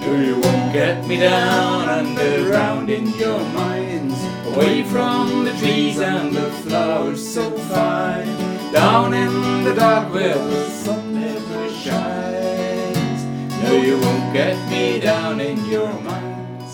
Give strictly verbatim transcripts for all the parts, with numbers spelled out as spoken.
No, you won't get me down underground in your minds, away from the trees and the flowers so fine, down in the dark where the sun never shines. No, you won't get me down in your minds.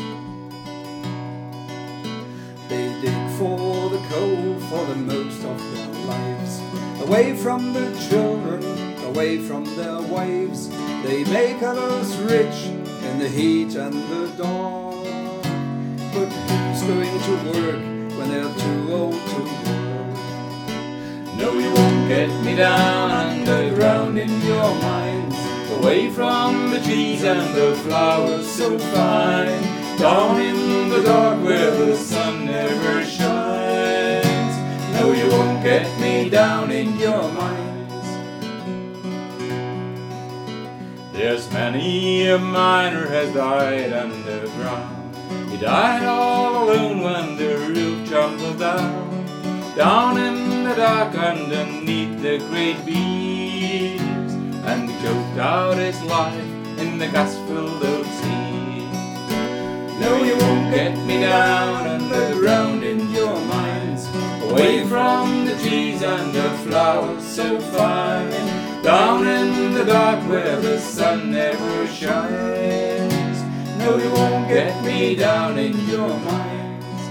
They dig for the coal for the most of their lives, away from the children, away from their wives. They make others rich in the heat and the dawn. But who's going to work when they're too old to work? No, you won't get me down underground in your minds, away from the trees and the flowers so fine, down in the dark where the sun never shines. No, you won't get me down in your minds. There's many a miner has died underground. He died all alone when the roof tumbled down, down in the dark underneath the great beams, and he choked out his life in the gas-filled old sea. No, you won't get me down underground in your minds, away from the trees and the flowers so fine, down in the dark where the sun never shines. No, you won't get me down in your minds.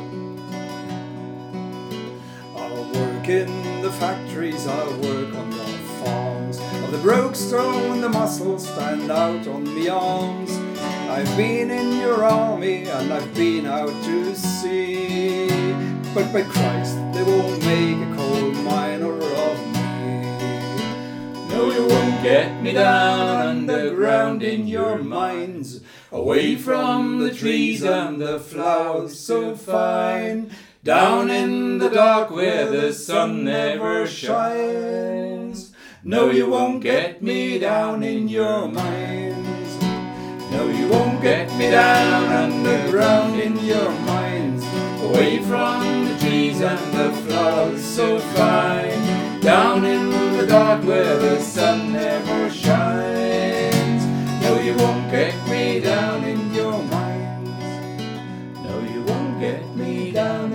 I'll work in the factories, I'll work on the farms, of the broke stone the muscles stand out on me arms. I've been in your army and I've been out to sea, but by Christ they won't make a coal miner of me. No, you won't get me down underground in your minds, away from the trees and the flowers so fine, down in the dark where the sun never shines. No, you won't get me down in your minds. No, you won't get me down underground in your minds, away from the trees and the flowers so fine, down in the dark where the sun never shines. No, you won't get me down in your minds. No, you won't get me down